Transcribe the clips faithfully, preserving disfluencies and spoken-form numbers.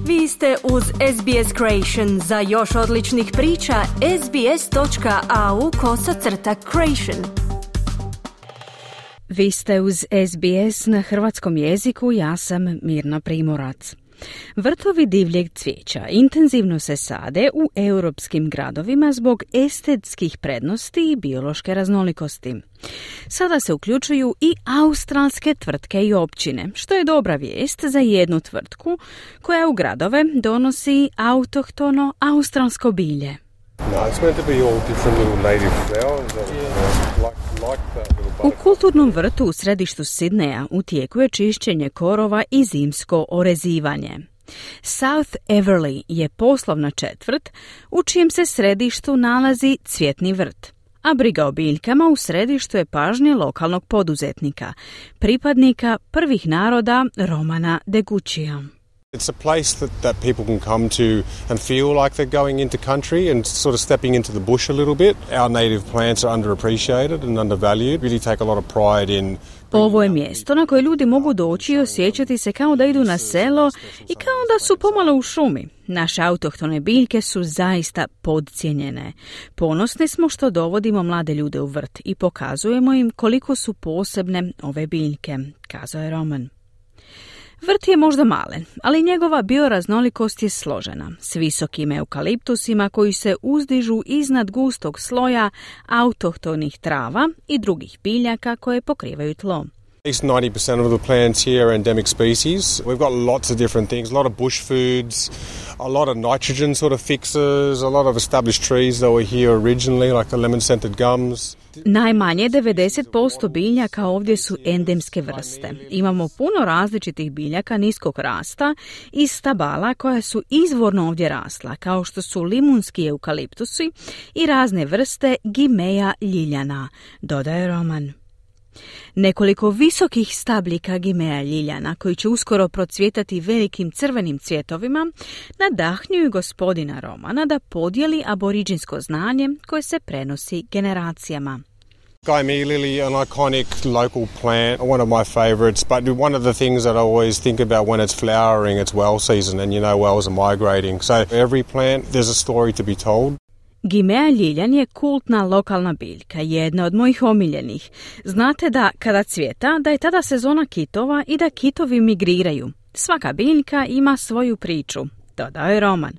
Vi ste uz S B S Creation. Za još odličnih priča, sbs.au kosacrta creation. Vi ste uz S B S na hrvatskom jeziku, ja sam Mirna Primorac. Vrtovi divljeg cvijeća intenzivno se sade u europskim gradovima zbog estetskih prednosti i biološke raznolikosti. Sada se uključuju i australske tvrtke i općine, što je dobra vijest za jednu tvrtku koja u gradove donosi autohtono australsko bilje. U kulturnom vrtu u središtu Sidneja u tijeku je čišćenje korova i zimsko orezivanje. South Everley je poslovna četvrt u čijem se središtu nalazi cvjetni vrt, a briga o biljkama u središtu je pažnje lokalnog poduzetnika, pripadnika prvih naroda Romana Degučija. It's a place that, that people can come to and feel like they're going into country and sort of stepping into the bush a little bit. Our native plants are underappreciated and undervalued. Really take a lot of pride in... Ovo je mjesto na koje ljudi mogu doći i osjećati se kao da idu na selo i kao da su pomalo u šumi. Naše autohtone biljke su zaista podcijenjene. Ponosni smo što dovodimo mlade ljude u vrt i pokazujemo im koliko su posebne ove biljke, kazao je Roman. Vrt je možda malen, ali njegova bioraznolikost je složena, s visokim eukaliptusima koji se uzdižu iznad gustog sloja autohtonih trava i drugih biljaka koje pokrivaju tlo. At least ninety percent of the plants here are endemic species. We've got lots of different things, a lot of bush foods, a lot of nitrogen sort of fixers, a lot of established trees that were here originally, like the lemon-scented gums. Najmanje devedeset posto biljaka ovdje su endemske vrste. Imamo puno različitih biljaka niskog rasta i stabala koja su izvorno ovdje rasla, kao što su limunski eukaliptusi i razne vrste gimeja ljiljana, dodaje Roman. Nekoliko visokih stabljika gimeja ljiljana, koji će uskoro procvjetati velikim crvenim cvjetovima, nadahnjuju gospodina Romana da podijeli aboriđinsko znanje koje se prenosi generacijama. Guymea lily, an iconic local plant, one of my favourites, but one of the things that I always think about when it's flowering, it's well season, and you know whales are migrating. So every plant, there's a story to be told. Gimeja ljiljan je kultna lokalna biljka, jedna od mojih omiljenih. Znate da kada cvjeta, da je tada sezona kitova i da kitovi migriraju. Svaka biljka ima svoju priču, dodao je Roman.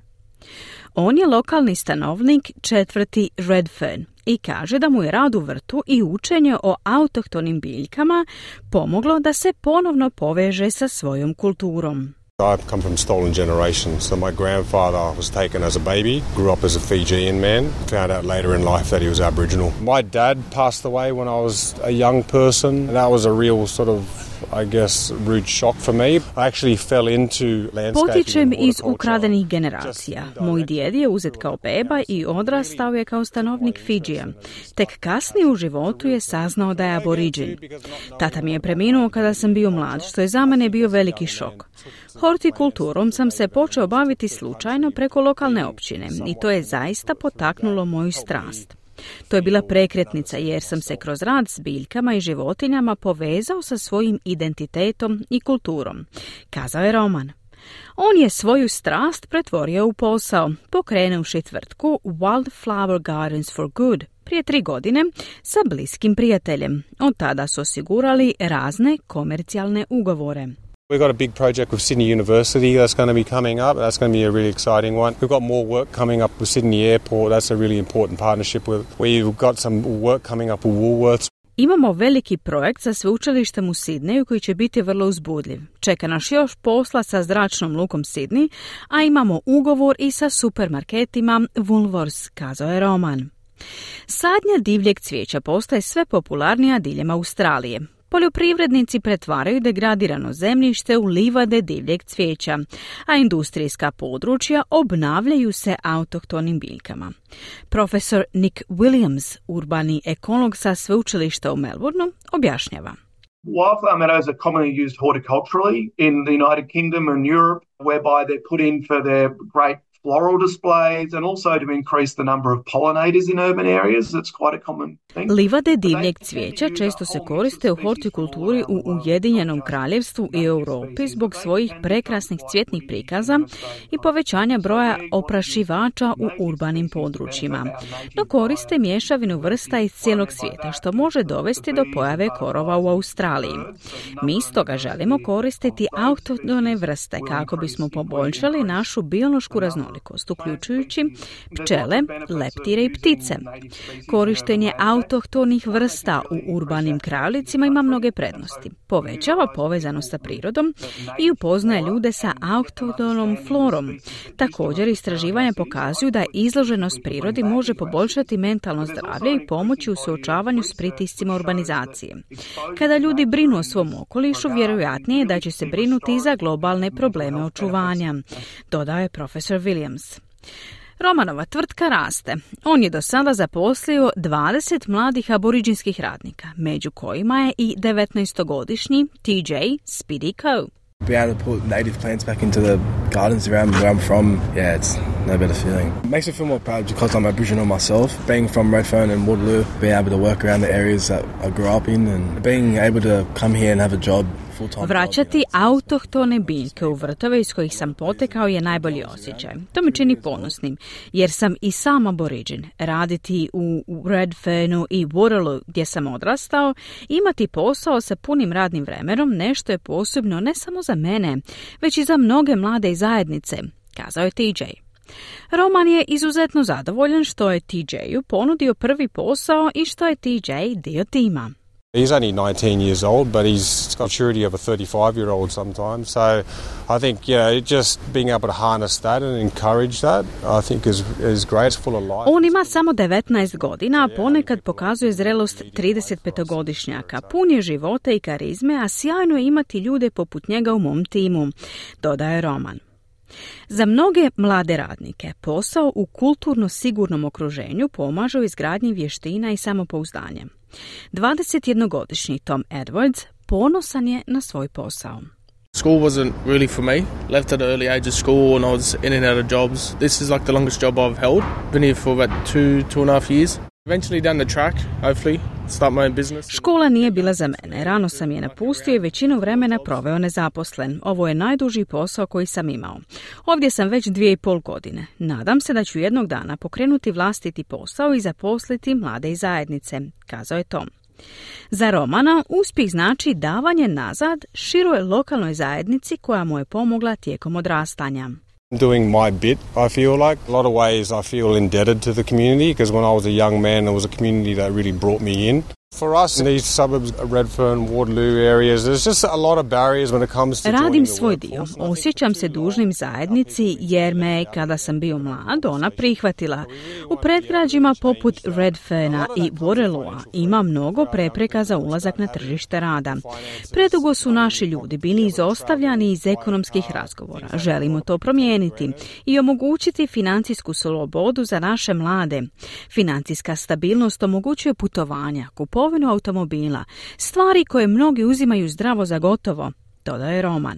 On je lokalni stanovnik četvrti Redfern i kaže da mu je rad u vrtu i učenje o autohtonim biljkama pomoglo da se ponovno poveže sa svojom kulturom. I come from stolen generation, so my grandfather was taken as a baby, grew up as a Fijian man, found out later in life that he was Aboriginal. My dad passed away when I was a young person, and that was a real sort of, I guess, rude shock for me. I actually fell into landscaping. Potičem iz ukradenih generacija. Moj djed je uzet kao beba i odrastao je kao stanovnik Fidžija. Tek kasnije u životu je saznao da je aboriđin. Tata mi je preminuo kada sam bio mlad, što je za mene bio veliki šok. Hortikulturom sam se počeo baviti slučajno preko lokalne općine i to je zaista potaknulo moju strast. To je bila prekretnica jer sam se kroz rad s biljkama i životinjama povezao sa svojim identitetom i kulturom, kazao je Roman. On je svoju strast pretvorio u posao, pokrenuvši tvrtku Wildflower Gardens for Good prije tri godine sa bliskim prijateljem. Od tada su osigurali razne komercijalne ugovore. We've got a big project with Sydney University that's going to be coming up. That's going to be a really exciting one. We've got more work coming up with Sydney Airport. That's a really important partnership with. We've got some work coming up with Woolworths. Imamo veliki projekt sa sveučilištem u Sidneju koji će biti vrlo uzbudljiv. Čeka nas još posla sa zračnom lukom Sydney, a imamo ugovor i sa supermarketima Woolworths, kazao je Roman. Sadnja divljeg cvijeća postaje sve popularnija diljem Australije. Poljoprivrednici pretvaraju degradirano zemljište u livade divljeg cvijeća, a industrijska područja obnavljaju se autohtonim biljkama. Profesor Nick Williams, urbani ekolog sa sveučilišta u Melbourneu, objašnjava. Wildflower meadows are commonly used horticulturally in the United Kingdom and Europe, whereby they're put in for their great floral displays and also to increase the number of pollinators in urban areas. It's quite a common thing. Livade divljeg cvijeća često se koriste u hortikulturi u Ujedinjenom kraljevstvu i Europi zbog svojih prekrasnih cvjetnih prikaza i povećanja broja oprašivača u urbanim područjima. No koriste mješavinu vrsta iz cijelog svijeta, što može dovesti do pojave korova u Australiji. Mi stoga želimo koristiti autohtone vrste kako bismo poboljšali našu biološku raznolikost, uključujući pčele, leptire i ptice. Korištenje autohtonih vrsta u urbanim krajolicima ima mnoge prednosti. Povećava povezanost sa prirodom i upoznaje ljude sa autohtonom florom. Također, istraživanja pokazuju da izloženost prirodi može poboljšati mentalno zdravlje i pomoći u suočavanju s pritiscima urbanizacije. Kada ljudi brinu o svom okolišu, vjerojatnije je da će se brinuti i za globalne probleme očuvanja, dodaje profesor Williams. Romanova tvrtka raste. On je do sada zaposlio dvadeset mladih aboriđinskih radnika, među kojima je i devetnaestogodišnji T J Speedy Coe. Be able to put native plants back into the gardens around where I'm from, yeah, it's no better feeling. It makes me feel more proud because I'm Aboriginal myself. Being from Redfern and Waterloo, being able to work around the areas that I grew up in and being able to come here and have a job. Vraćati autohtone biljke u vrtove iz kojih sam potekao je najbolji osjećaj. To me čini ponosnim, jer sam i sam aboriđin. Raditi u Redfernu i Waterloo gdje sam odrastao, imati posao sa punim radnim vremenom nešto je posebno ne samo za mene, već i za mnoge mlade zajednice, kazao je T J. Roman je izuzetno zadovoljan što je T J-u ponudio prvi posao i što je T J dio tima. He's only nineteen years old, but he's got maturity of a thirty-five-year-old sometimes. So I think, you know, just being able to harness that and encourage that, I think is, is great. It's full of life. On ima samo devetnaest godina, a ponekad pokazuje zrelost tridesetpetogodišnjaka. Pun je života i karizme, a sjajno je imati ljude poput njega u mom timu, dodaje Roman. Za mnoge mlade radnike posao u kulturno sigurnom okruženju pomaže u izgradnji vještina i samopouzdanja. dvadesetjednogodišnji Tom Edwards ponosan je na svoj posao. School wasn't really for me. Left at an early age of school and I was in and out of jobs. This is like the longest job I've held. Been here for about two, two and a half years. Eventually down the track, hopefully, start my own business. Škola nije bila za mene. Rano sam je napustio i većinu vremena proveo nezaposlen. Ovo je najduži posao koji sam imao. Ovdje sam već dvije i pol godine. Nadam se da ću jednog dana pokrenuti vlastiti posao i zaposliti mlade iz zajednice, kazao je Tom. Za Romana uspjeh znači davanje nazad široj lokalnoj zajednici koja mu je pomogla tijekom odrastanja. Doing my bit, I feel like. A lot of ways I feel indebted to the community because when I was a young man, there was a community that really brought me in. For us in these suburbs, Redfern, Waterloo areas, there's just a lot of barriers when it comes to Radim svoj dio. Osjećam se dužnim zajednici jer me, kada sam bio mlad, ona prihvatila. U predgrađima poput Redferna i Waterlooa ima mnogo prepreka za ulazak na tržište rada. Predugo su naši ljudi bili izostavljani iz ekonomskih razgovora. Želimo to promijeniti i omogućiti financijsku slobodu za naše mlade. Financijska stabilnost omogućuje putovanja, kupovinu automobila, stvari koje mnogi uzimaju zdravo za gotovo, dodaje Roman.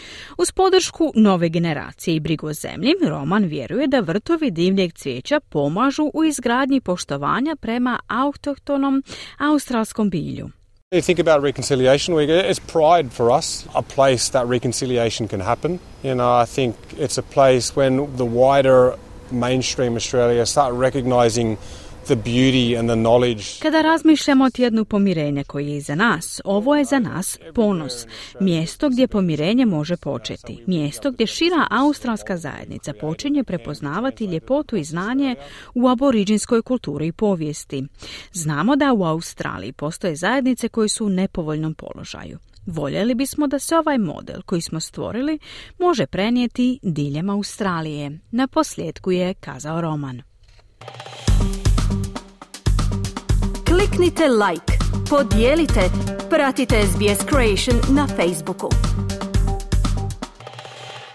Uz podršku nove generacije i brigu o zemlji, Roman vjeruje da vrtovi divljeg cvijeća pomažu u izgradnji poštovanja prema autohtonom australskom bilju. You think about reconciliation week, it's pride for us, a place that reconciliation can happen. You know, I think it's a place when the wider mainstream Australia start recognizing the beauty and the knowledge. Kada razmišljamo o tjednu pomirenja koji je iza nas, ovo je za nas ponos. Mjesto gdje pomirenje može početi. Mjesto gdje šira australska zajednica počinje prepoznavati ljepotu i znanje u aboriđinskoj kulturi i povijesti. Znamo da u Australiji postoje zajednice koje su u nepovoljnom položaju. Voljeli bismo da se ovaj model koji smo stvorili može prenijeti diljem Australije. Na posljedku je kazao Roman. Kliknite like, podijelite, pratite S B S Creation na Facebooku.